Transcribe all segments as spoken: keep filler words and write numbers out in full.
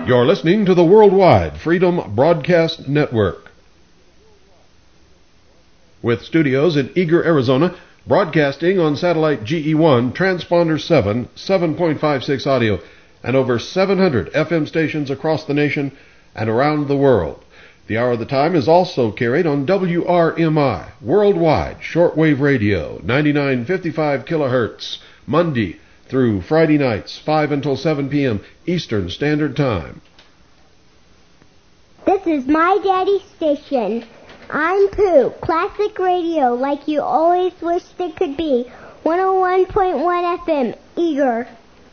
You're listening to the Worldwide Freedom Broadcast Network. With studios in Eager, Arizona, broadcasting on satellite G E one, transponder seven, seven point five six audio, and over seven hundred F M stations across the nation and around the world. The Hour of the Time is also carried on W R M I, Worldwide Shortwave Radio, ninety-nine fifty-five kilohertz, Monday through Friday nights, five until seven p.m. Eastern Standard Time. This is my daddy's station. I'm Pooh, classic radio like you always wished it could be. one oh one point one F M, Eager.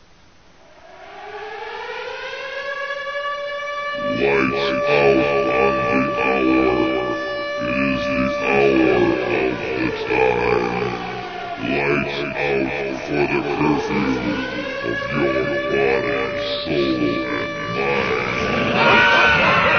Lights out on the hour. It is the hour of the time. Lights out for the curfew of your body, soul, and mind.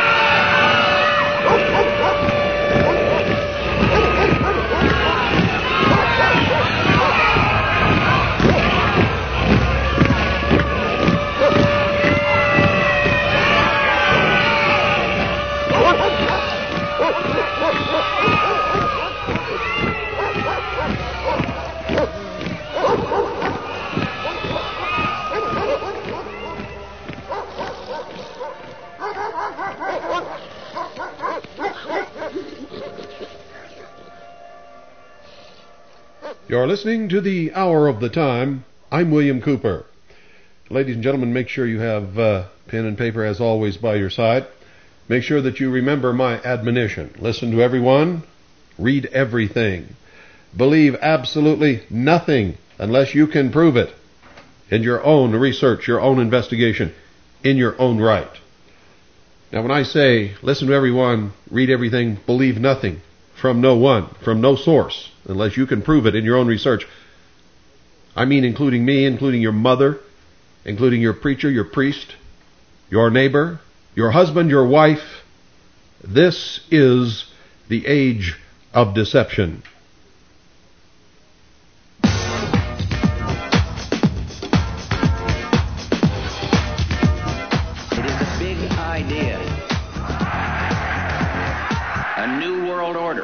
You're listening to the Hour of the Time. I'm William Cooper. Ladies and gentlemen, make sure you have uh, pen and paper as always by your side. Make sure that you remember my admonition. Listen to everyone. Read everything. Believe absolutely nothing unless you can prove it in your own research, your own investigation, in your own right. Now, when I say listen to everyone, read everything, believe nothing from no one, from no source, unless you can prove it in your own research, I mean including me, including your mother, including your preacher, your priest, your neighbor, your husband, your wife. This is the age of deception. It is a big idea. A new world order.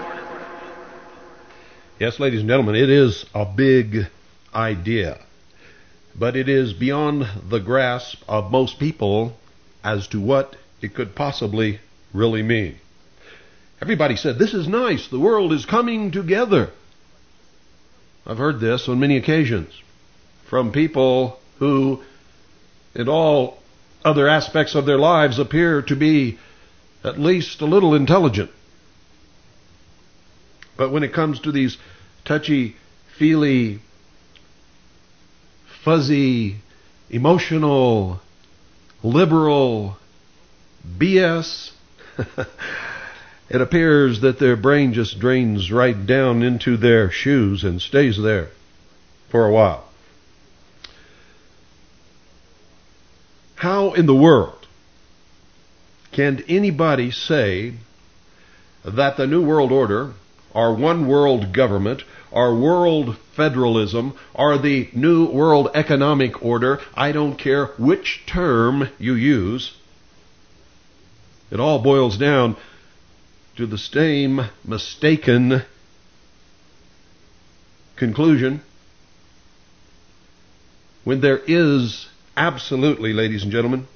Yes, ladies and gentlemen, it is a big idea. But it is beyond the grasp of most people as to what it could possibly really mean. Everybody said, this is nice, the world is coming together. I've heard this on many occasions from people who, in all other aspects of their lives, appear to be at least a little intelligent. But when it comes to these touchy-feely, fuzzy, emotional, liberal B S, it appears that their brain just drains right down into their shoes and stays there for a while. How in the world can anybody say that the New World Order, our one world government, our world federalism, or the New World Economic Order, I don't care which term you use, it all boils down to the same mistaken conclusion, when there is absolutely, ladies and gentlemen,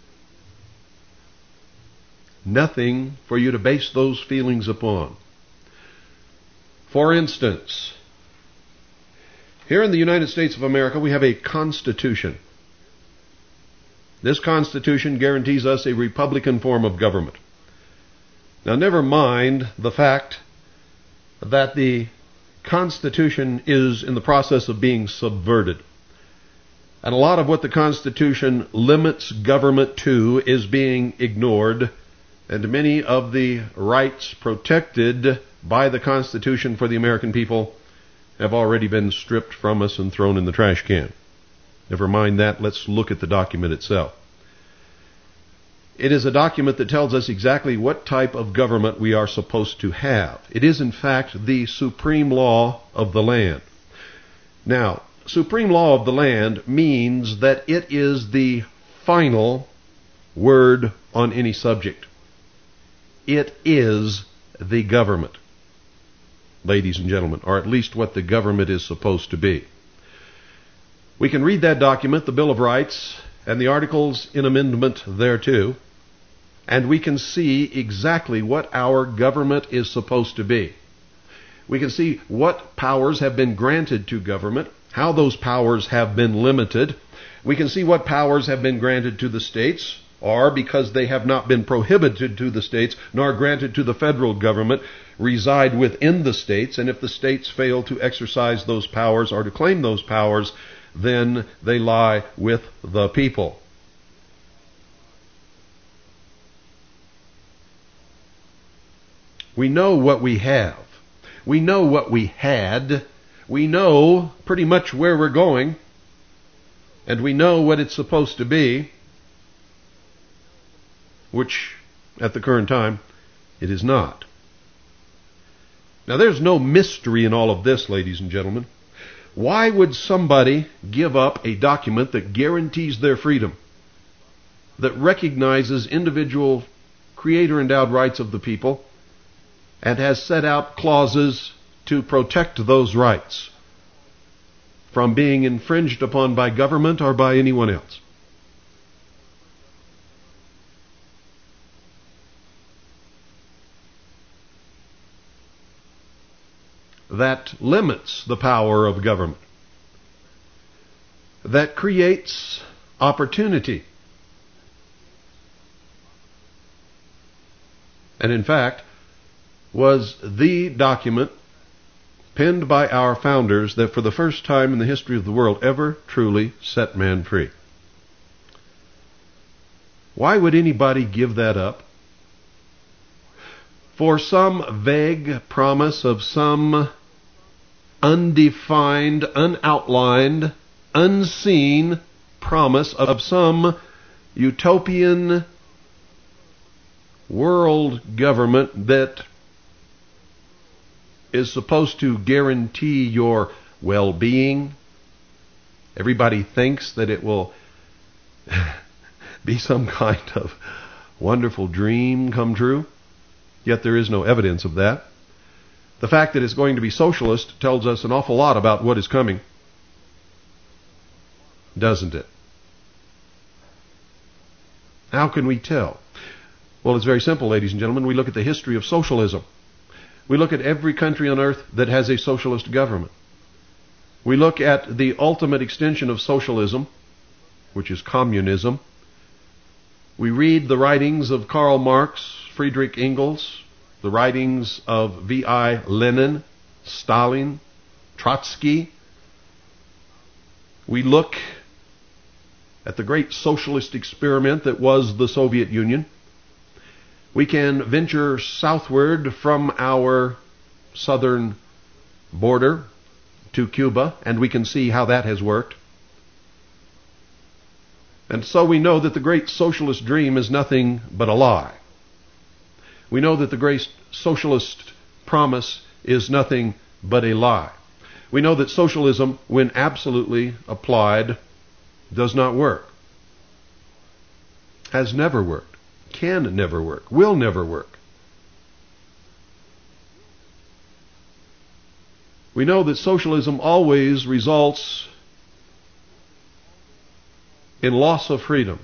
nothing for you to base those feelings upon. For instance, here in the United States of America, we have a Constitution. This Constitution guarantees us a Republican form of government. Now, never mind the fact that the Constitution is in the process of being subverted. And a lot of what the Constitution limits government to is being ignored, and many of the rights protected by the Constitution for the American people have already been stripped from us and thrown in the trash can. Never mind that, let's look at the document itself. It is a document that tells us exactly what type of government we are supposed to have. It is, in fact, the supreme law of the land. Now, supreme law of the land means that it is the final word on any subject. It is the government, ladies and gentlemen, or at least what the government is supposed to be. We can read that document, the Bill of Rights, and the articles in amendment thereto, and we can see exactly what our government is supposed to be. We can see what powers have been granted to government, how those powers have been limited. We can see what powers have been granted to the states, or because they have not been prohibited to the states, nor granted to the federal government, reside within the states, and if the states fail to exercise those powers or to claim those powers, then they lie with the people. We know what we have. We know what we had. We know pretty much where we're going. And we know what it's supposed to be, which at the current time it is not. Now there's no mystery in all of this, ladies and gentlemen. Why would somebody give up a document that guarantees their freedom, that recognizes individual creator-endowed rights of the people, and has set out clauses to protect those rights from being infringed upon by government or by anyone else? That limits the power of government, that creates opportunity. And in fact, was the document penned by our founders that for the first time in the history of the world ever truly set man free. Why would anybody give that up? For some vague promise of some undefined, unoutlined, unseen promise of some utopian world government that is supposed to guarantee your well-being. Everybody thinks that it will be some kind of wonderful dream come true, yet there is no evidence of that. The fact that it's going to be socialist tells us an awful lot about what is coming, doesn't it? How can we tell? Well, it's very simple, ladies and gentlemen. We look at the history of socialism. We look at every country on earth that has a socialist government. We look at the ultimate extension of socialism, which is communism. We read the writings of Karl Marx, Friedrich Engels, the writings of V I Lenin, Stalin, Trotsky. We look at the great socialist experiment that was the Soviet Union. We can venture southward from our southern border to Cuba, and we can see how that has worked. And so we know that the great socialist dream is nothing but a lie. We know that the great socialist promise is nothing but a lie. We know that socialism, when absolutely applied, does not work. Has never worked. Can never work. Will never work. We know that socialism always results in loss of freedom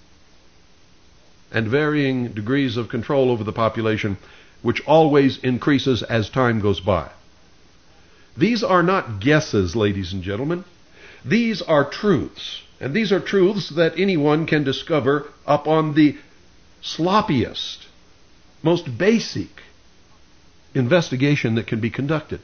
and varying degrees of control over the population, which always increases as time goes by. These are not guesses, ladies and gentlemen. These are truths. And these are truths that anyone can discover up on the sloppiest, most basic investigation that can be conducted.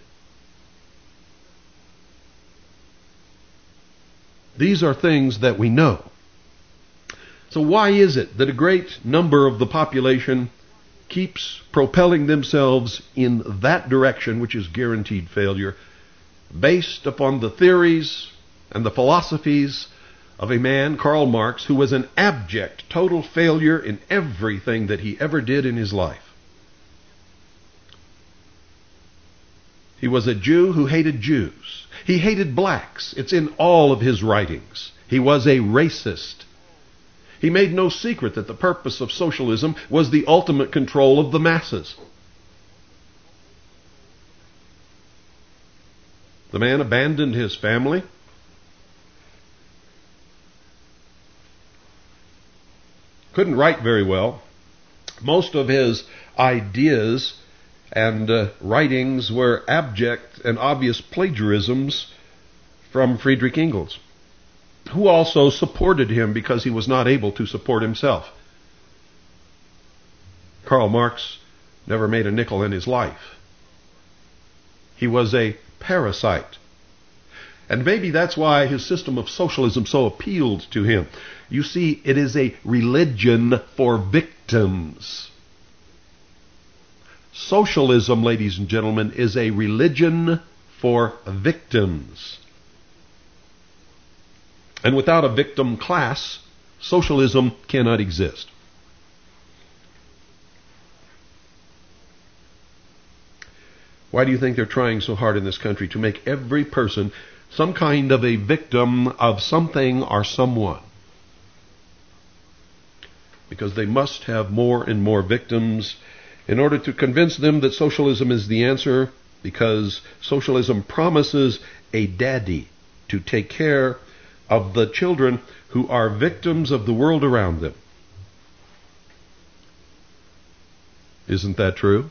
These are things that we know. So why is it that a great number of the population keeps propelling themselves in that direction, which is guaranteed failure, based upon the theories and the philosophies of a man, Karl Marx, who was an abject, total failure in everything that he ever did in his life? He was a Jew who hated Jews. He hated blacks. It's in all of his writings. He was a racist. He made no secret that the purpose of socialism was the ultimate control of the masses. The man abandoned his family, couldn't write very well. Most of his ideas and uh, writings were abject and obvious plagiarisms from Friedrich Engels, who also supported him because he was not able to support himself. Karl Marx never made a nickel in his life. He was a parasite. And maybe that's why his system of socialism so appealed to him. You see, it is a religion for victims. Socialism, ladies and gentlemen, is a religion for victims. And without a victim class, socialism cannot exist. Why do you think they're trying so hard in this country to make every person some kind of a victim of something or someone? Because they must have more and more victims in order to convince them that socialism is the answer, because socialism promises a daddy to take care of the children who are victims of the world around them. Isn't that true?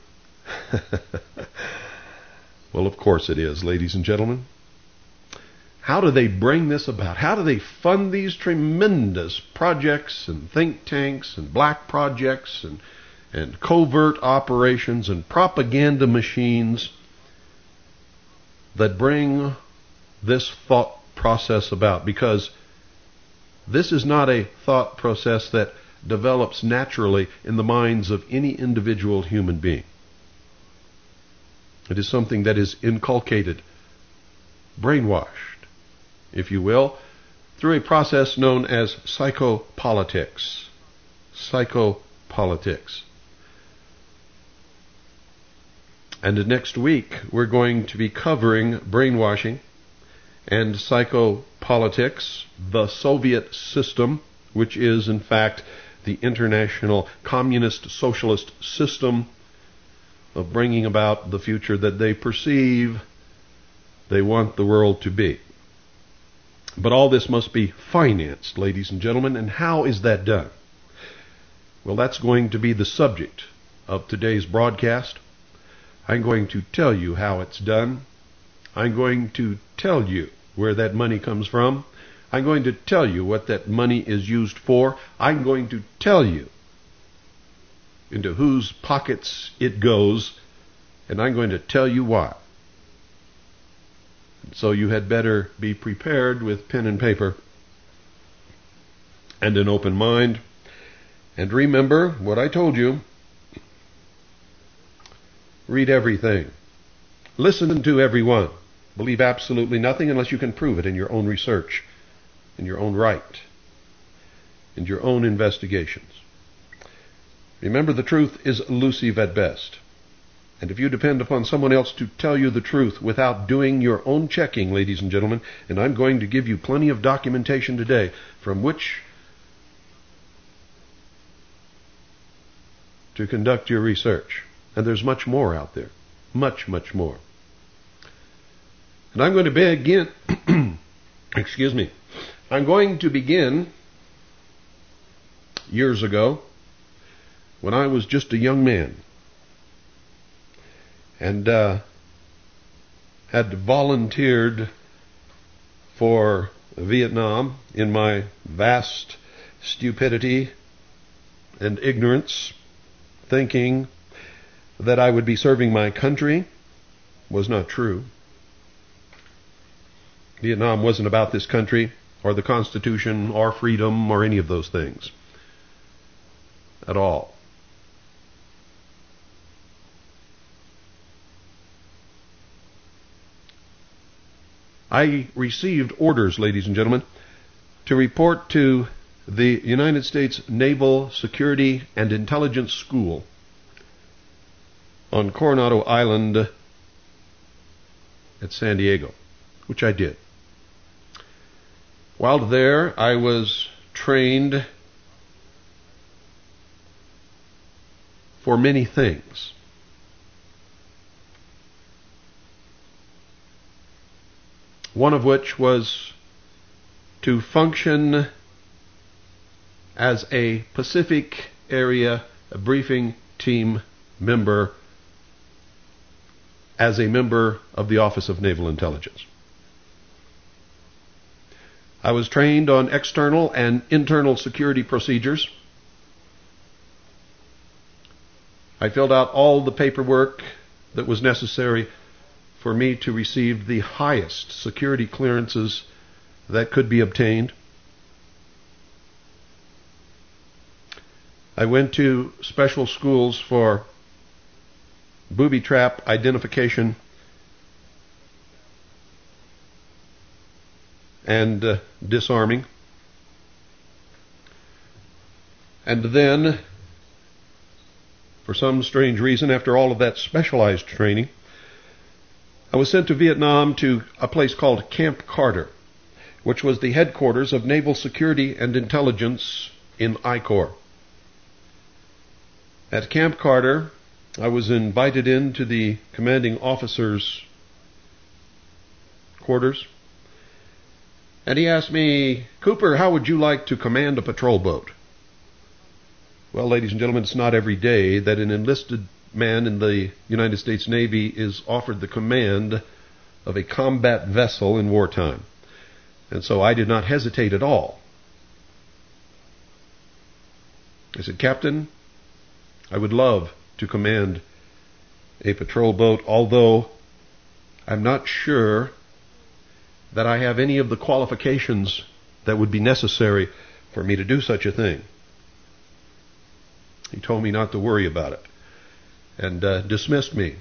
Well, of course it is, ladies and gentlemen. How do they bring this about? How do they fund these tremendous projects and think tanks and black projects and, and covert operations and propaganda machines that bring this thought process about? Because this is not a thought process that develops naturally in the minds of any individual human being. It is something that is inculcated, brainwashed, if you will, through a process known as psychopolitics. Psychopolitics. And next week, we're going to be covering brainwashing and psychopolitics, the Soviet system, which is, in fact, the international communist socialist system of bringing about the future that they perceive they want the world to be. But all this must be financed, ladies and gentlemen, and how is that done? Well, that's going to be the subject of today's broadcast. I'm going to tell you how it's done. I'm going to tell you where that money comes from. I'm going to tell you what that money is used for. I'm going to tell you into whose pockets it goes, and I'm going to tell you why. So you had better be prepared with pen and paper and an open mind. And remember what I told you. Read everything. Listen to everyone. Believe absolutely nothing unless you can prove it in your own research, in your own right, in your own investigations. Remember, the truth is elusive at best. And if you depend upon someone else to tell you the truth without doing your own checking, ladies and gentlemen, and I'm going to give you plenty of documentation today from which to conduct your research. And there's much more out there. Much, much more. And I'm going to begin, excuse me, I'm going to begin years ago when I was just a young man and uh, had volunteered for Vietnam in my vast stupidity and ignorance, thinking that I would be serving my country. Was not true. Vietnam wasn't about this country or the Constitution or freedom or any of those things at all. I received orders, ladies and gentlemen, to report to the United States Naval Security and Intelligence School on Coronado Island at San Diego, which I did. While there, I was trained for many things. One of which was to function as a Pacific Area briefing team member, as a member of the Office of Naval Intelligence. I was trained on external and internal security procedures. I filled out all the paperwork that was necessary for me to receive the highest security clearances that could be obtained. I went to special schools for booby trap identification and uh, disarming. And then, for some strange reason, after all of that specialized training, I was sent to Vietnam to a place called Camp Carter, which was the headquarters of Naval Security and Intelligence in I COR. At Camp Carter, I was invited into the commanding officer's quarters, and he asked me, "Cooper, how would you like to command a patrol boat?" Well, ladies and gentlemen, it's not every day that an enlisted man in the United States Navy is offered the command of a combat vessel in wartime. And so I did not hesitate at all. I said, "Captain, I would love to command a patrol boat, although I'm not sure that I have any of the qualifications that would be necessary for me to do such a thing." He told me not to worry about it and uh, dismissed me.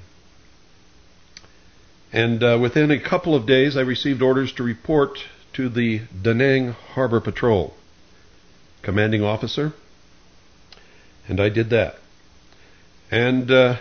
And uh, within a couple of days, I received orders to report to the Da Nang Harbor Patrol commanding officer, and I did that. And uh,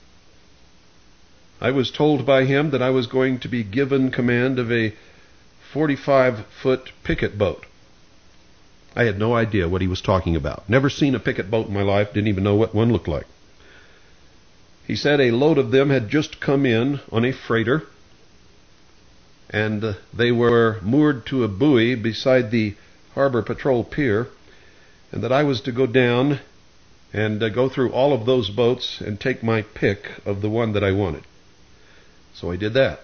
I was told by him that I was going to be given command of a forty-five foot picket boat. I had no idea what he was talking about. Never seen a picket boat in my life, didn't even know what one looked like. He said a load of them had just come in on a freighter, and uh, they were moored to a buoy beside the Harbor Patrol Pier, and that I was to go down and uh, go through all of those boats and take my pick of the one that I wanted. So I did that.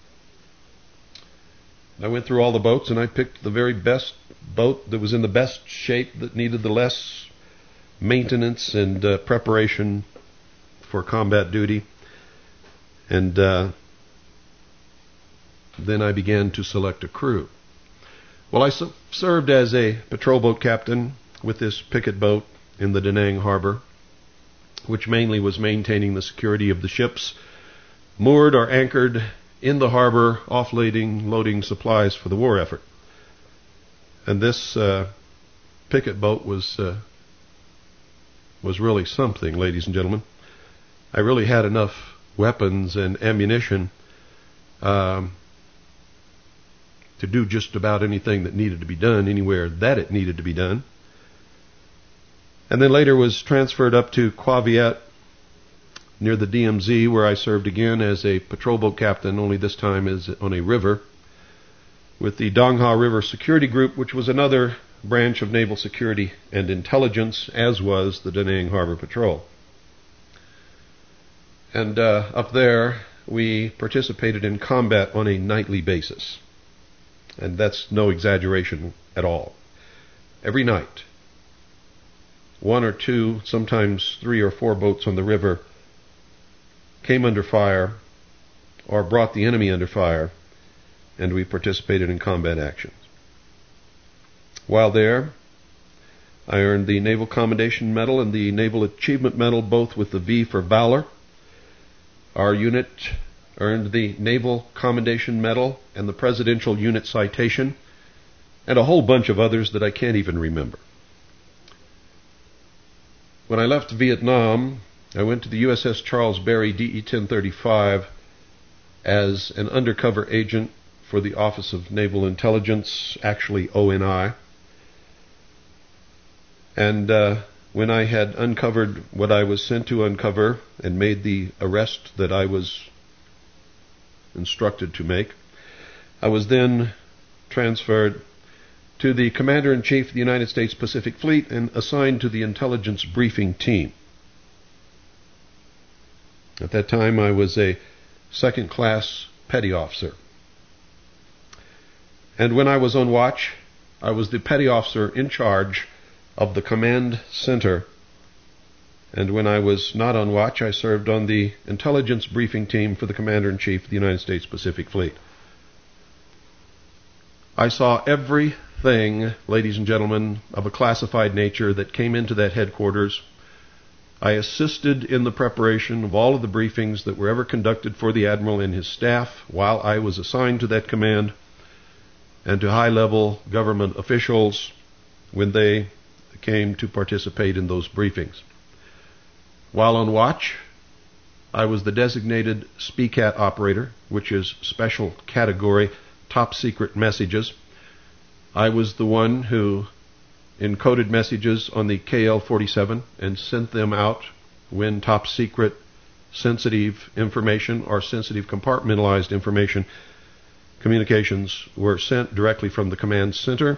I went through all the boats and I picked the very best boat that was in the best shape, that needed the less maintenance and uh, preparation for combat duty. And uh, then I began to select a crew. Well, I su- served as a patrol boat captain with this picket boat in the Da Nang Harbor, which mainly was maintaining the security of the ships moored or anchored in the harbor, offloading, loading supplies for the war effort. And this uh, picket boat was uh, was really something, ladies and gentlemen. I really had enough weapons and ammunition um, to do just about anything that needed to be done, anywhere that it needed to be done. And then later was transferred up to Qua Viet, near the D M Z, where I served again as a patrol boat captain, only this time as on a river, with the Dong Ha River Security Group, which was another branch of naval security and intelligence, as was the Da Nang Harbor Patrol. And uh, up there, we participated in combat on a nightly basis. And that's no exaggeration at all. Every night, one or two, sometimes three or four boats on the river came under fire or brought the enemy under fire, and we participated in combat actions. While there, I earned the Naval Commendation Medal and the Naval Achievement Medal, both with the V for Valor. Our unit earned the Naval Commendation Medal and the Presidential Unit Citation, and a whole bunch of others that I can't even remember. When I left Vietnam, I went to the U S S Charles Berry D E ten thirty-five as an undercover agent for the Office of Naval Intelligence, actually O N I. And uh, when I had uncovered what I was sent to uncover and made the arrest that I was instructed to make, I was then transferred to the Commander-in-Chief of the United States Pacific Fleet and assigned to the intelligence briefing team. At that time, I was a second-class petty officer. And when I was on watch, I was the petty officer in charge of the command center. And when I was not on watch, I served on the intelligence briefing team for the Commander-in-Chief of the United States Pacific Fleet. I saw everything, ladies and gentlemen, of a classified nature that came into that headquarters. I assisted in the preparation of all of the briefings that were ever conducted for the Admiral and his staff while I was assigned to that command, and to high-level government officials when they came to participate in those briefings. While on watch, I was the designated S P C A T operator, which is Special Category Top Secret Messages. I was the one who encoded messages on the K L forty-seven and sent them out when top secret sensitive information or sensitive compartmentalized information communications were sent directly from the command center.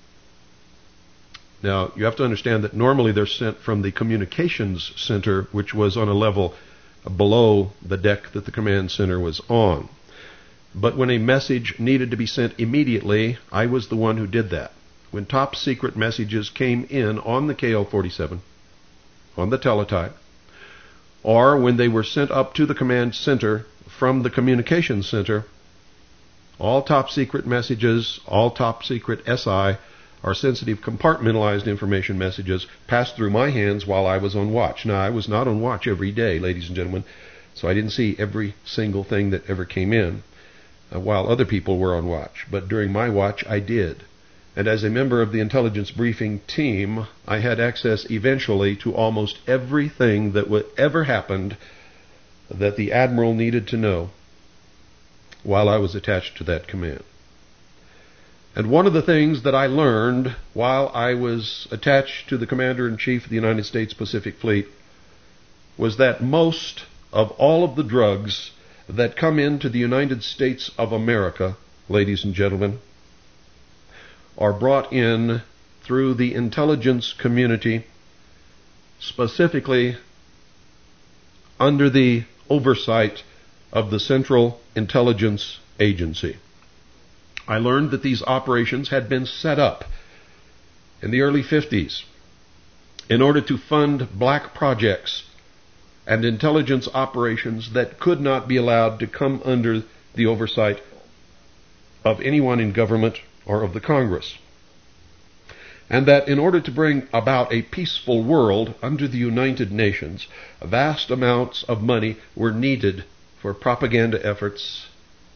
Now, you have to understand that normally they're sent from the communications center, which was on a level below the deck that the command center was on. But when a message needed to be sent immediately, I was the one who did that. When top secret messages came in on the K L forty-seven, on the teletype, or when they were sent up to the command center from the communications center, all top secret messages, all top secret S I, or sensitive compartmentalized information messages passed through my hands while I was on watch. Now, I was not on watch every day, ladies and gentlemen, so I didn't see every single thing that ever came in uh, while other people were on watch. But during my watch, I did. And as a member of the intelligence briefing team, I had access eventually to almost everything that would ever happened that the Admiral needed to know while I was attached to that command. And one of the things that I learned while I was attached to the Commander-in-Chief of the United States Pacific Fleet was that most of all of the drugs that come into the United States of America, ladies and gentlemen, are brought in through the intelligence community, specifically under the oversight of the Central Intelligence Agency. I learned that these operations had been set up in the early fifties in order to fund black projects and intelligence operations that could not be allowed to come under the oversight of anyone in government or of the Congress. And that in order to bring about a peaceful world under the United Nations, vast amounts of money were needed for propaganda efforts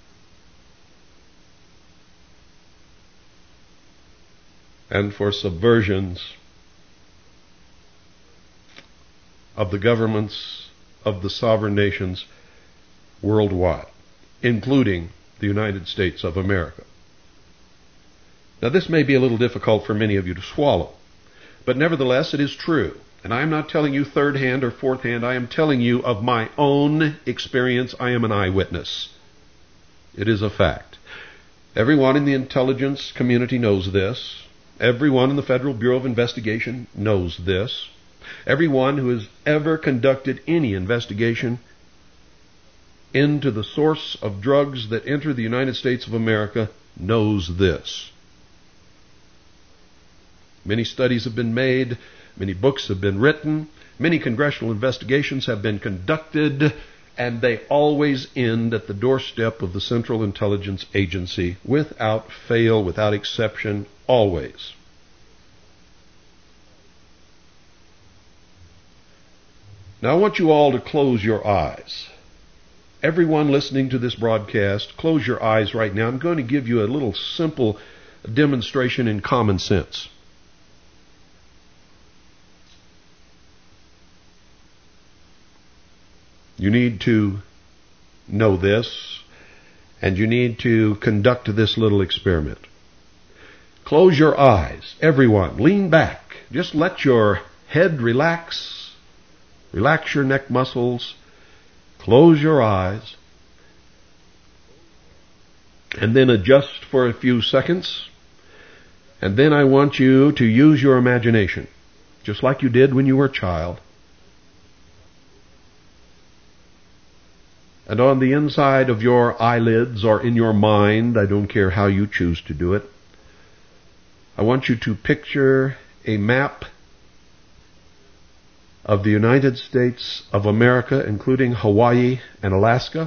and for subversions of the governments of the sovereign nations worldwide, including the United States of America. Now, this may be a little difficult for many of you to swallow, but nevertheless, it is true. And I am not telling you third hand or fourth hand. I am telling you of my own experience. I am an eyewitness. It is a fact. Everyone in the intelligence community knows this. Everyone in the Federal Bureau of Investigation knows this. Everyone who has ever conducted any investigation into the source of drugs that enter the United States of America knows this. Many studies have been made, many books have been written, many congressional investigations have been conducted, and they always end at the doorstep of the Central Intelligence Agency, without fail, without exception, always. Now I want you all to close your eyes. Everyone listening to this broadcast, close your eyes right now. I'm going to give you a little simple demonstration in common sense. You need to know this, and you need to conduct this little experiment. Close your eyes, everyone. Lean back. Just let your Head relax. Relax your neck muscles. Close your eyes. And then adjust for a few seconds. And then I want you to use your imagination, just like you did when you were a child. And on the inside of your eyelids or in your mind, I don't care how you choose to do it, I want you to picture a map of the United States of America, including Hawaii and Alaska.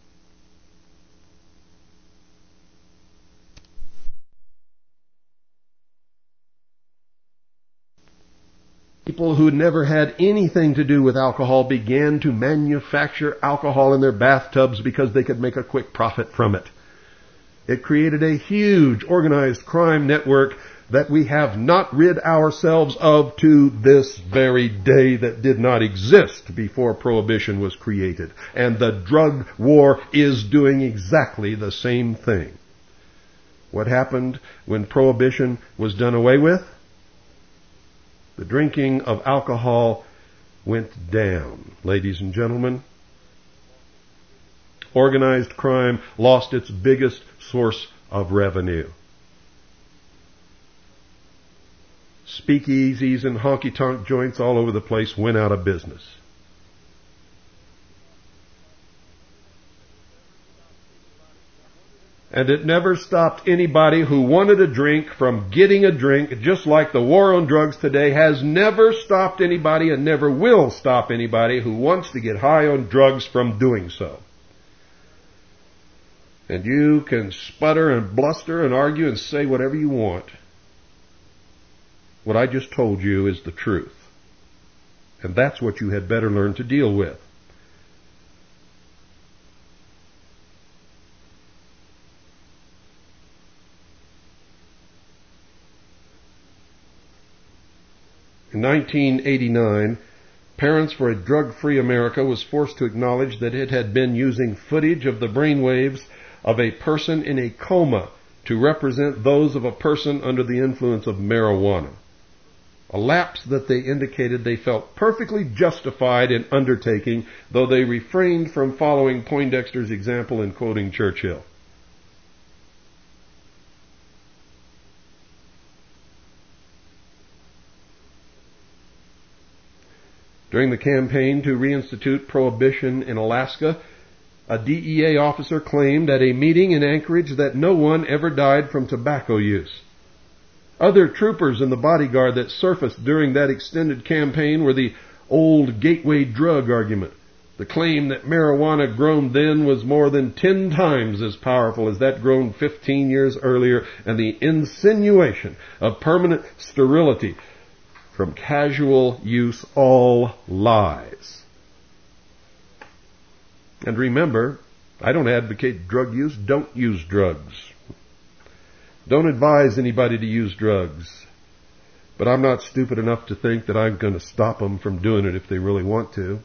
People who never had anything to do with alcohol began to manufacture alcohol in their bathtubs because they could make a quick profit from it. It created a huge organized crime network that we have not rid ourselves of to this very day, that did not exist before Prohibition was created. And the drug war is doing exactly the same thing. What happened when Prohibition was done away with? The drinking of alcohol went down, ladies and gentlemen. Organized crime lost its biggest source of revenue. Speakeasies and honky-tonk joints all over the place went out of business. And it never stopped anybody who wanted a drink from getting a drink, just like the war on drugs today has never stopped anybody and never will stop anybody who wants to get high on drugs from doing so. And you can sputter and bluster and argue and say whatever you want. What I just told you is the truth. And that's what you had better learn to deal with. In nineteen eighty-nine, Parents for a Drug-Free America was forced to acknowledge that it had been using footage of the brainwaves of a person in a coma to represent those of a person under the influence of marijuana. A lapse that they indicated they felt perfectly justified in undertaking, though they refrained from following Poindexter's example in quoting Churchill. During the campaign to reinstitute prohibition in Alaska, a D E A officer claimed at a meeting in Anchorage that no one ever died from tobacco use. Other troopers in the bodyguard that surfaced during that extended campaign were the old gateway drug argument, the claim that marijuana grown then was more than ten times as powerful as that grown fifteen years earlier, and the insinuation of permanent sterility from casual use, all lies. And remember, I don't advocate drug use. Don't use drugs. Don't advise anybody to use drugs. But I'm not stupid enough to think that I'm going to stop them from doing it if they really want to.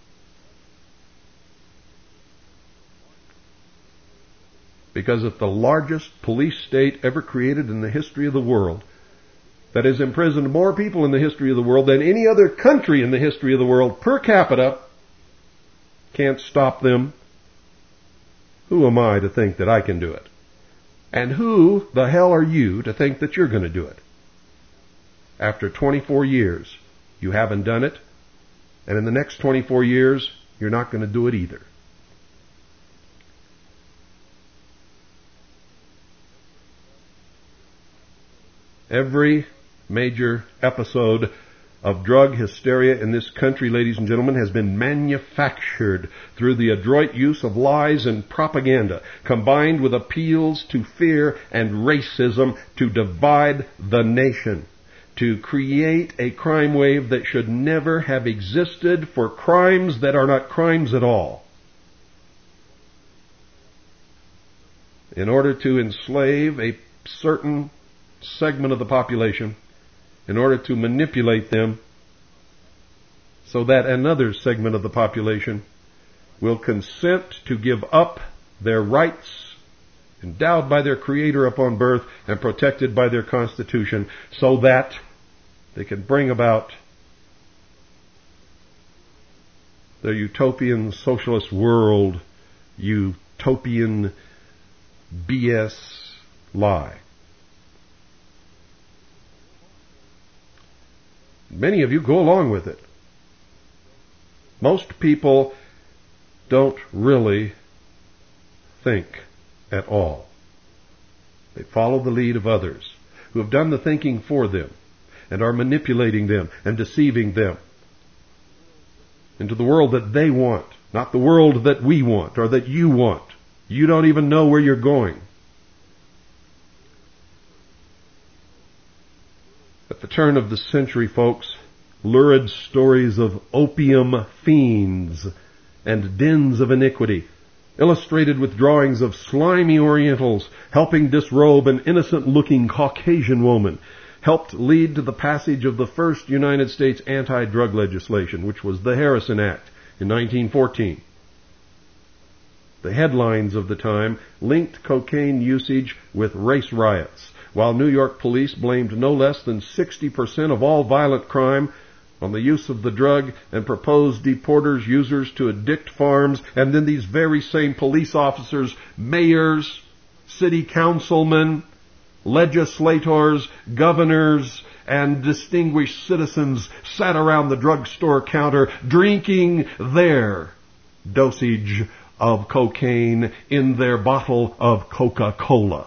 Because if the largest police state ever created in the history of the world, that has imprisoned more people in the history of the world than any other country in the history of the world per capita, can't stop them, who am I to think that I can do it? And who the hell are you to think that you're going to do it? After twenty-four years, you haven't done it, and in the next twenty-four years, you're not going to do it either. Every major episode of drug hysteria in this country, ladies and gentlemen, has been manufactured through the adroit use of lies and propaganda, combined with appeals to fear and racism to divide the nation, to create a crime wave that should never have existed for crimes that are not crimes at all, in order to enslave a certain segment of the population, in order to manipulate them so that another segment of the population will consent to give up their rights endowed by their Creator upon birth and protected by their Constitution, so that they can bring about the utopian socialist world, utopian B S lie. Many of you go along with it. Most people don't really think at all. They follow the lead of others who have done the thinking for them and are manipulating them and deceiving them into the world that they want, not the world that we want or that you want. You don't even know where you're going. At the turn of the century, folks, lurid stories of opium fiends and dens of iniquity, illustrated with drawings of slimy Orientals helping disrobe an innocent-looking Caucasian woman, helped lead to the passage of the first United States anti-drug legislation, which was the Harrison Act in nineteen fourteen. The headlines of the time linked cocaine usage with race riots, while New York police blamed no less than sixty percent of all violent crime on the use of the drug and proposed deporters users to addict farms. And then these very same police officers, mayors, city councilmen, legislators, governors, and distinguished citizens sat around the drugstore counter drinking their dosage of cocaine in their bottle of Coca-Cola.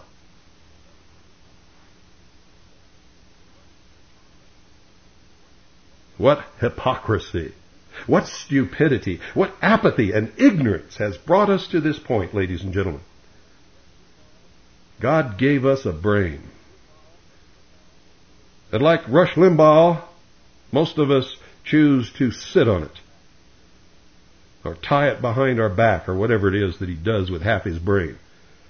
What hypocrisy, what stupidity, what apathy and ignorance has brought us to this point, ladies and gentlemen. God gave us a brain. And like Rush Limbaugh, most of us choose to sit on it or tie it behind our back or whatever it is that he does with half his brain.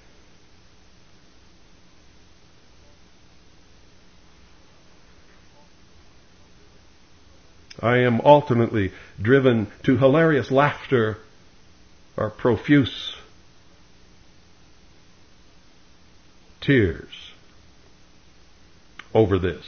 I am alternately driven to hilarious laughter or profuse tears over this.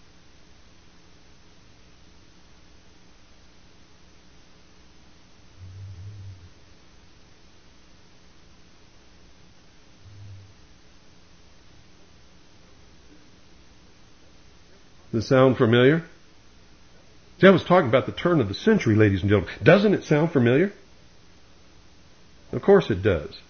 Does this sound familiar? See, I was talking about the turn of the century, ladies and gentlemen. Doesn't it sound familiar? Of course it does.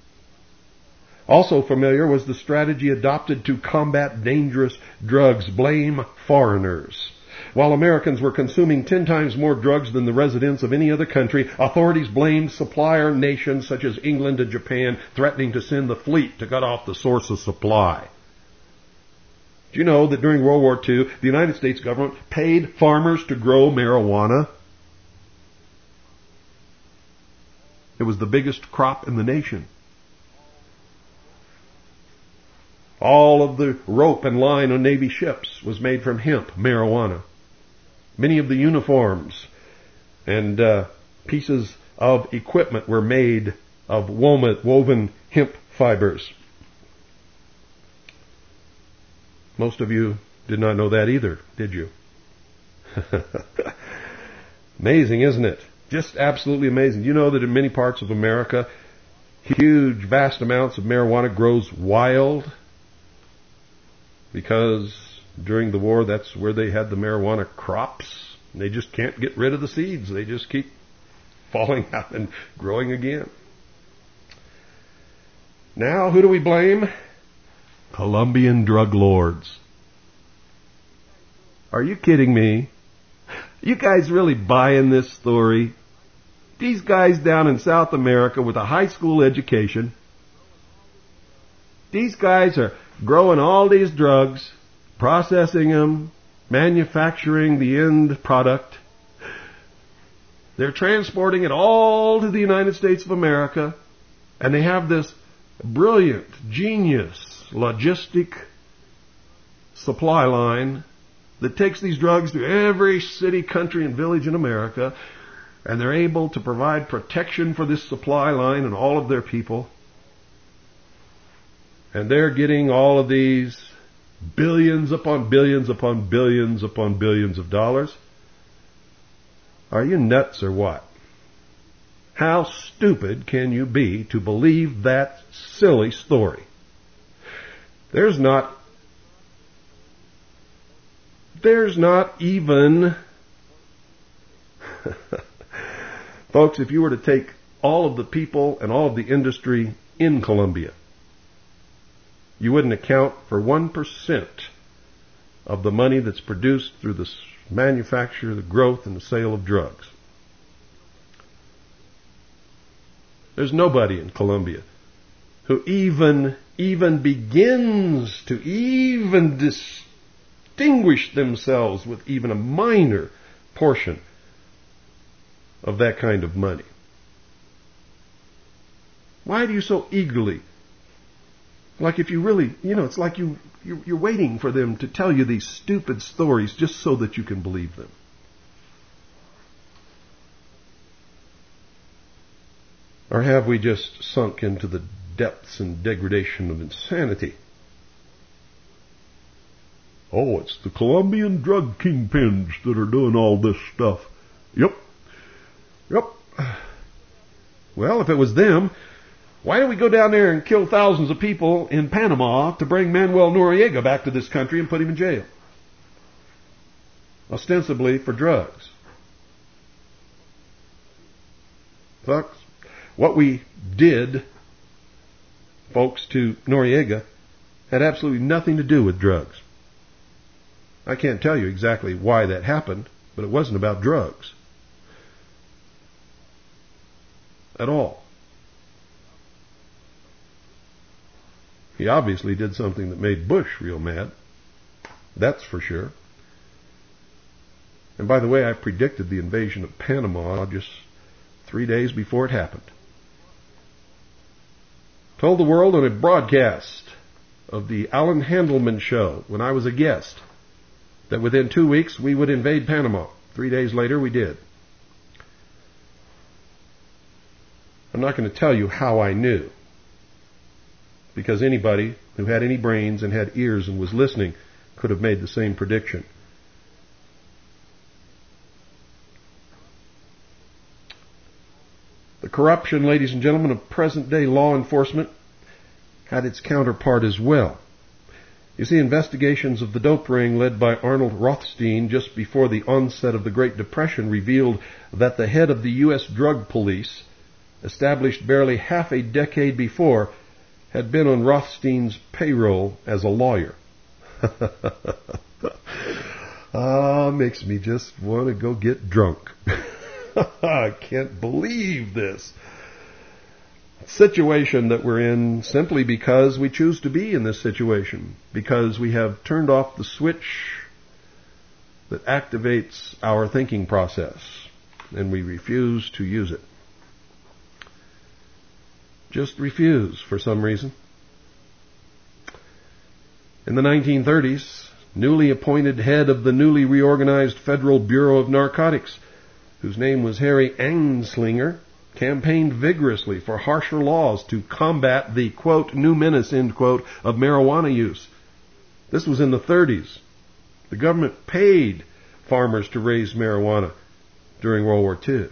Also familiar was the strategy adopted to combat dangerous drugs. Blame foreigners. While Americans were consuming ten times more drugs than the residents of any other country, authorities blamed supplier nations such as England and Japan, threatening to send the fleet to cut off the source of supply. Do you know that during World War Two, the United States government paid farmers to grow marijuana? It was the biggest crop in the nation. All of the rope and line on Navy ships was made from hemp, marijuana. Many of the uniforms and uh, pieces of equipment were made of woven, woven hemp fibers. Most of you did not know that either, did you? Amazing, isn't it? Just absolutely amazing. You know that in many parts of America, huge, vast amounts of marijuana grows wild because during the war, that's where they had the marijuana crops. And they just can't get rid of the seeds. They just keep falling out and growing again. Now, who do we blame? Colombian drug lords. Are you kidding me? You guys really buying this story? These guys down in South America with a high school education, these guys are growing all these drugs, processing them, manufacturing the end product. They're transporting it all to the United States of America, and they have this brilliant, genius, logistic supply line that takes these drugs to every city, country, and village in America, and they're able to provide protection for this supply line and all of their people. And they're getting all of these billions upon billions upon billions upon billions of dollars. Are you nuts or what? How stupid can you be to believe that silly story? There's not, there's not even, folks, if you were to take all of the people and all of the industry in Colombia, you wouldn't account for one percent of the money that's produced through the manufacture, the growth, and the sale of drugs. There's nobody in Colombia who even, even begins to even distinguish themselves with even a minor portion of that kind of money. Why do you so eagerly, like if you really, you know, it's like you, you're, you're waiting for them to tell you these stupid stories just so that you can believe them. Or have we just sunk into the depths and degradation of insanity? Oh, it's the Colombian drug kingpins that are doing all this stuff. Yep. Yep. Well, if it was them, why don't we go down there and kill thousands of people in Panama to bring Manuel Noriega back to this country and put him in jail? Ostensibly for drugs. Folks, what we did, folks, to Noriega had absolutely nothing to do with drugs. I can't tell you exactly why that happened, but it wasn't about drugs. At all. He obviously did something that made Bush real mad. That's for sure. And by the way, I predicted the invasion of Panama just three days before it happened. Told the world on a broadcast of the Alan Handelman show when I was a guest that within two weeks we would invade Panama. Three days later we did. I'm not going to tell you how I knew, because anybody who had any brains and had ears and was listening could have made the same prediction. The corruption, ladies and gentlemen, of present-day law enforcement had its counterpart as well. You see, investigations of the dope ring led by Arnold Rothstein just before the onset of the Great Depression revealed that the head of the U S Drug Police, established barely half a decade before, had been on Rothstein's payroll as a lawyer. Ah, makes me just want to go get drunk. I can't believe this situation that we're in simply because we choose to be in this situation, because we have turned off the switch that activates our thinking process and we refuse to use it. Just refuse for some reason. In the nineteen thirties, newly appointed head of the newly reorganized Federal Bureau of Narcotics, whose name was Harry Anslinger, campaigned vigorously for harsher laws to combat the, quote, new menace, end quote, of marijuana use. This was in the thirties. The government paid farmers to raise marijuana during World War Two.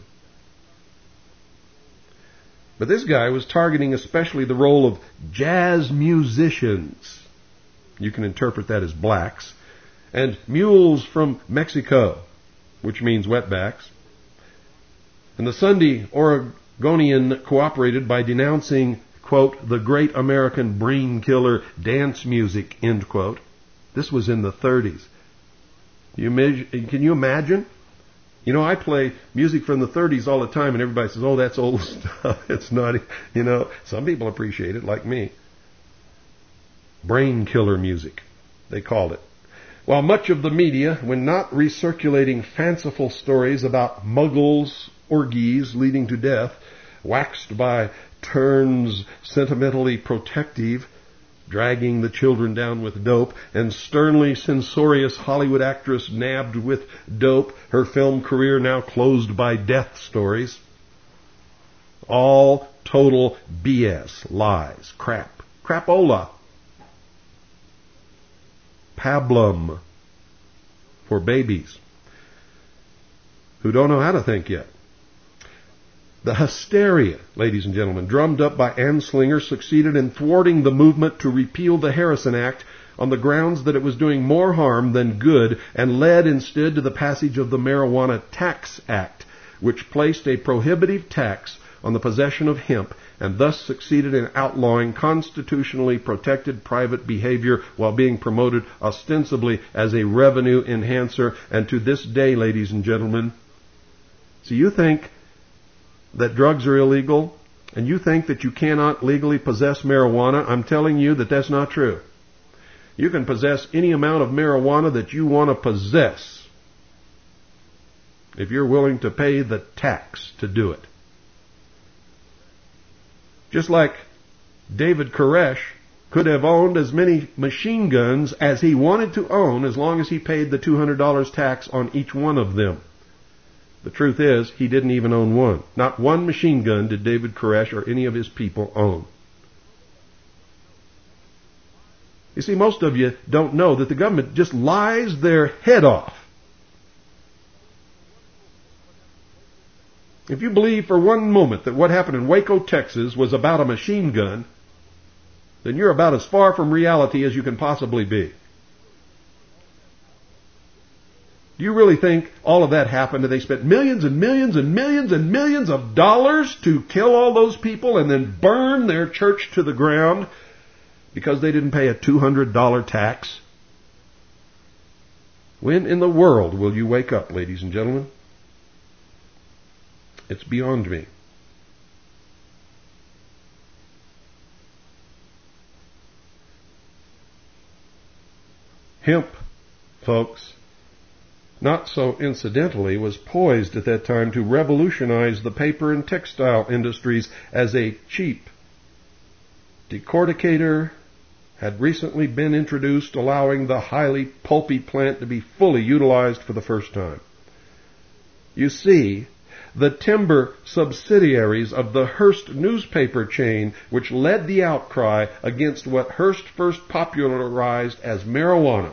But this guy was targeting especially the role of jazz musicians. You can interpret that as blacks. And mules from Mexico, which means wetbacks. And the Sunday Oregonian cooperated by denouncing, quote, the great American brain killer dance music, end quote. This was in the thirties. You measure, can you imagine? You know, I play music from the thirties all the time, and everybody says, oh, that's old stuff. It's not, you know, some people appreciate it, like me. Brain killer music, they called it. While much of the media, when not recirculating fanciful stories about muggles, orgies leading to death, waxed by turns sentimentally protective, dragging the children down with dope, and sternly censorious Hollywood actress nabbed with dope, her film career now closed by death stories. All total B S, lies, crap, crapola. Pablum for babies who don't know how to think yet. The hysteria, ladies and gentlemen, drummed up by Anslinger succeeded in thwarting the movement to repeal the Harrison Act on the grounds that it was doing more harm than good, and led instead to the passage of the Marijuana Tax Act, which placed a prohibitive tax on the possession of hemp, and thus succeeded in outlawing constitutionally protected private behavior while being promoted ostensibly as a revenue enhancer. And to this day, ladies and gentlemen, so you think that drugs are illegal, and you think that you cannot legally possess marijuana? I'm telling you that that's not true. You can possess any amount of marijuana that you want to possess if you're willing to pay the tax to do it. Just like David Koresh could have owned as many machine guns as he wanted to own as long as he paid the two hundred dollars tax on each one of them. The truth is, he didn't even own one. Not one machine gun did David Koresh or any of his people own. You see, most of you don't know that the government just lies their head off. If you believe for one moment that what happened in Waco, Texas was about a machine gun, then you're about as far from reality as you can possibly be. Do you really think all of that happened and they spent millions and millions and millions and millions of dollars to kill all those people and then burn their church to the ground because they didn't pay a two hundred dollars tax? When in the world will you wake up, ladies and gentlemen? It's beyond me. Hemp, folks, not so incidentally, was poised at that time to revolutionize the paper and textile industries as a cheap decorticator had recently been introduced, allowing the highly pulpy plant to be fully utilized for the first time. You see, the timber subsidiaries of the Hearst newspaper chain, which led the outcry against what Hearst first popularized as marijuana,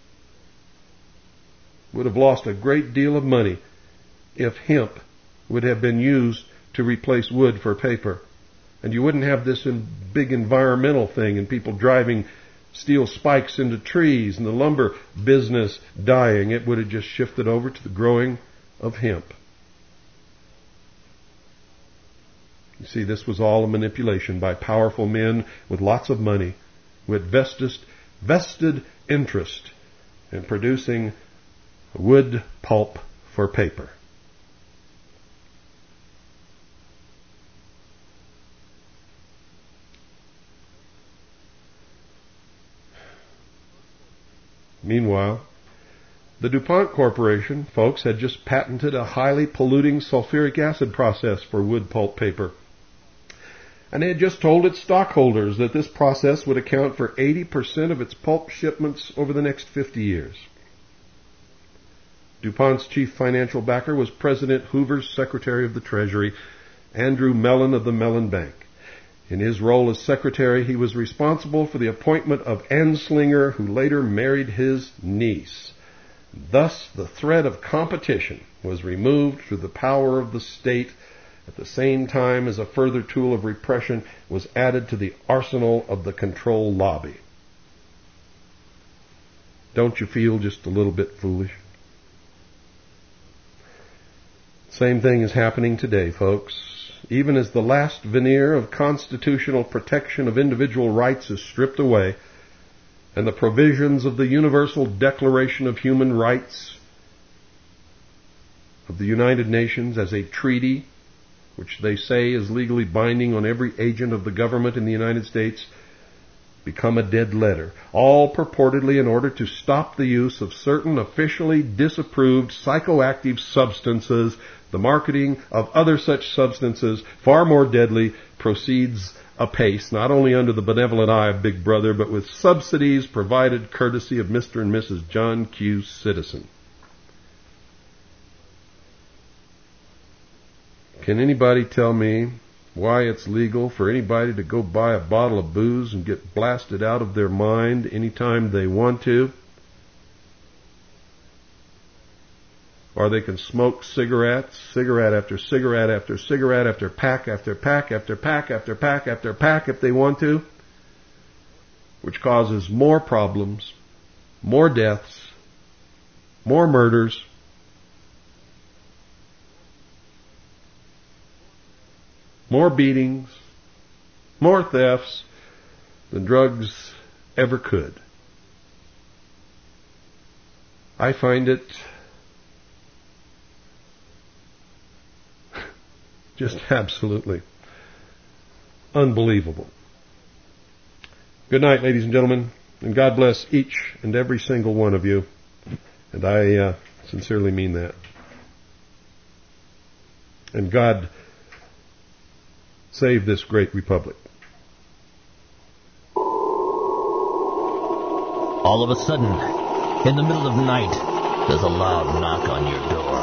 would have lost a great deal of money if hemp would have been used to replace wood for paper. And you wouldn't have this big environmental thing and people driving steel spikes into trees and the lumber business dying. It would have just shifted over to the growing of hemp. You see, this was all a manipulation by powerful men with lots of money who had vested, vested interest in producing wood pulp for paper. Meanwhile, the DuPont Corporation, folks, had just patented a highly polluting sulfuric acid process for wood pulp paper. And they had just told its stockholders that this process would account for eighty percent of its pulp shipments over the next fifty years. DuPont's chief financial backer was President Hoover's Secretary of the Treasury, Andrew Mellon of the Mellon Bank. In his role as secretary, he was responsible for the appointment of Anslinger, who later married his niece. Thus, the threat of competition was removed through the power of the state, at the same time as a further tool of repression was added to the arsenal of the control lobby. Don't you feel just a little bit foolish? Same thing is happening today, folks. Even as the last veneer of constitutional protection of individual rights is stripped away, and the provisions of the Universal Declaration of Human Rights of the United Nations as a treaty, which they say is legally binding on every agent of the government in the United States, become a dead letter, all purportedly in order to stop the use of certain officially disapproved psychoactive substances. The marketing of other such substances, far more deadly, proceeds apace, not only under the benevolent eye of Big Brother, but with subsidies provided courtesy of Mister and Missus John Q. Citizen. Can anybody tell me why it's legal for anybody to go buy a bottle of booze and get blasted out of their mind anytime they want to? or they can smoke cigarettes, cigarette after cigarette after cigarette after pack after pack after pack after pack after pack if they want to, which causes more problems, more deaths, more murders, more beatings, more thefts than drugs ever could. I find it just absolutely unbelievable. Good night, ladies and gentlemen, and God bless each and every single one of you. And I uh, sincerely mean that. And God save this great republic. All of a sudden, in the middle of the night, there's a loud knock on your door.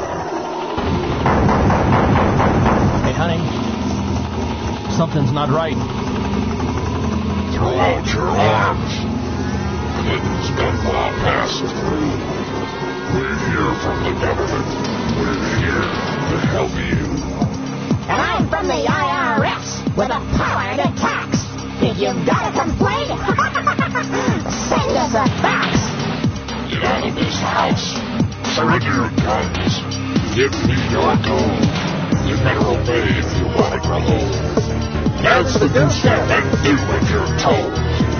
Hey, honey, something's not right. Throw out your arms. Clinton's Benoit passed through. We're here from the government. We're here to help you. And I'm from the I R S with the power to tax. If you've got a complaint, send us a fax. Get out of this house. Surrender your guns. Give me your gold. You better obey if you want to grow. That's the good stuff and do what you're told.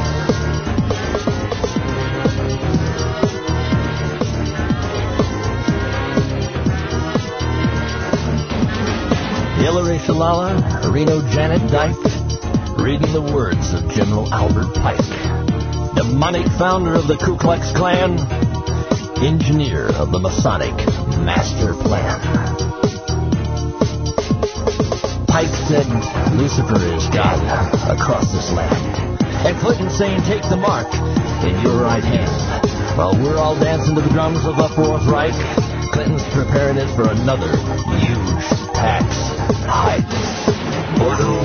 Hillary Shalala, Reno Janet Dyke, reading the words of General Albert Pike, demonic founder of the Ku Klux Klan, engineer of the Masonic Master Plan. Pike said Lucifer is God across this land, and Clinton saying take the mark in your right hand. While we're all dancing to the drums of the Fourth Reich, Clinton's preparing it for another huge tax hike. Order.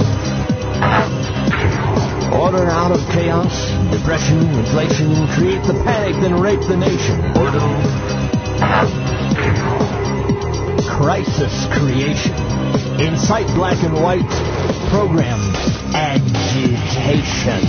Order out of chaos, depression, inflation, create the panic, then rape the nation. Order. Crisis creation. Incite black and white. Program agitation.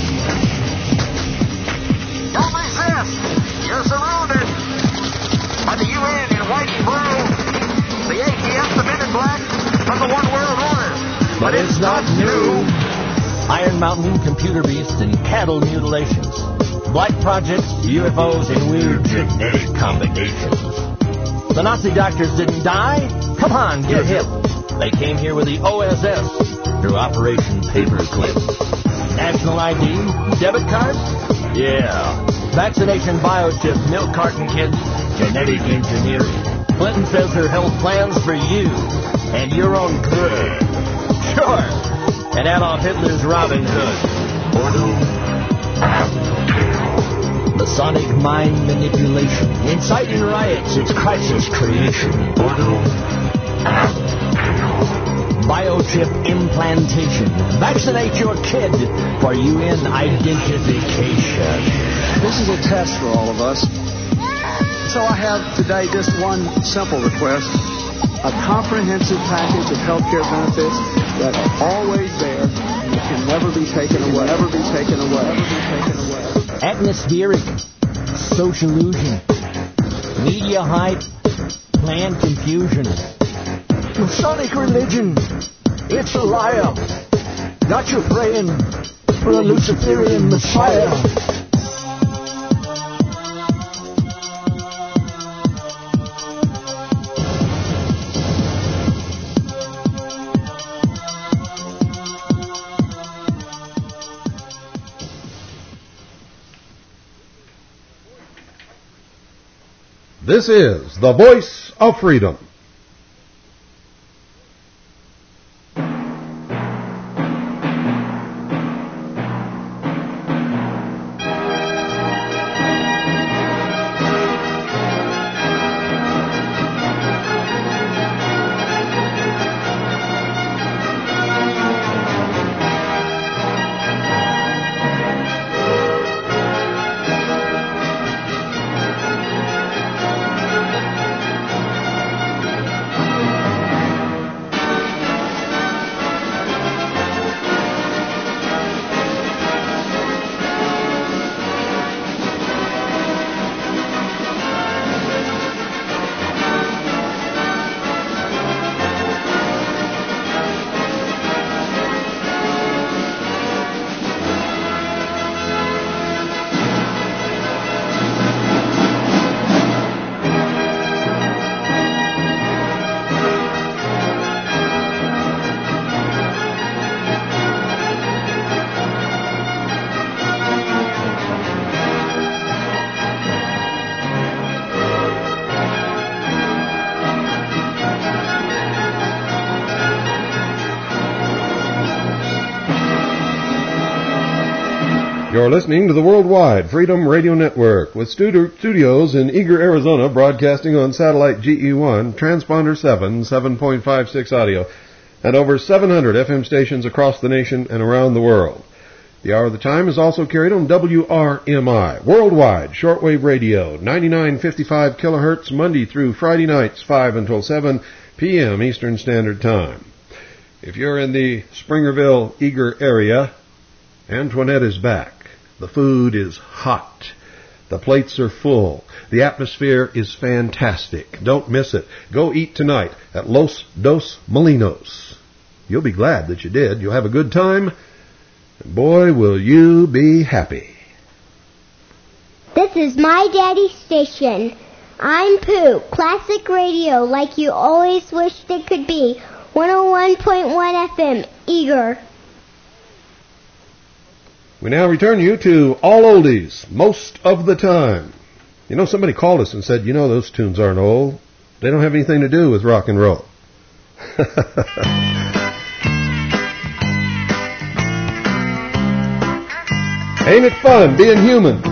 Don't resist. You're surrounded by the U N in white and blue, the A T F, the men in black, and the One World Order. But it's not new. Iron Mountain, computer beasts, and cattle mutilations. Black projects, U F Os, and weird genetic combinations. The Nazi doctors didn't die? Come on, get hip. They came here with the O S S through Operation Paperclip. National I D? Debit card? Yeah. Vaccination biochip, milk carton kids, genetic engineering. Clinton says her health plans for you and your own good. Sure. And Adolf Hitler's Robin Hood. Masonic mind manipulation. Inciting riots. It's crisis creation. Biochip implantation. Vaccinate your kid for U N identification. This is a test for all of us. So I have today just one simple request. A comprehensive package of health care benefits that are always there and that can never be taken away. Never be taken away. Never be taken away. Atmospheric. Sociallusion. Media hype. Plan confusion. Masonic religion. It's a liar. Not your praying for a Luciferian Messiah. This is the voice of freedom. You're listening to the Worldwide Freedom Radio Network with studios in Eager, Arizona, broadcasting on satellite G E one, transponder seven, seven point five six audio, and over seven hundred F M stations across the nation and around the world. The Hour of the Time is also carried on W R M I, Worldwide Shortwave Radio, ninety-nine fifty-five kilohertz, Monday through Friday nights, five until seven p.m. Eastern Standard Time. If you're in the Springerville, Eager area, Antoinette is back. The food is hot. The plates are full. The atmosphere is fantastic. Don't miss it. Go eat tonight at Los Dos Molinos. You'll be glad that you did. You'll have a good time. And boy, will you be happy. This is my daddy's station. I'm Pooh. Classic radio like you always wished it could be. one oh one point one F M, Eager. We now return you to All Oldies, Most of the Time. You know, somebody called us and said, you know, those tunes aren't old. They don't have anything to do with rock and roll. Ain't it fun being human?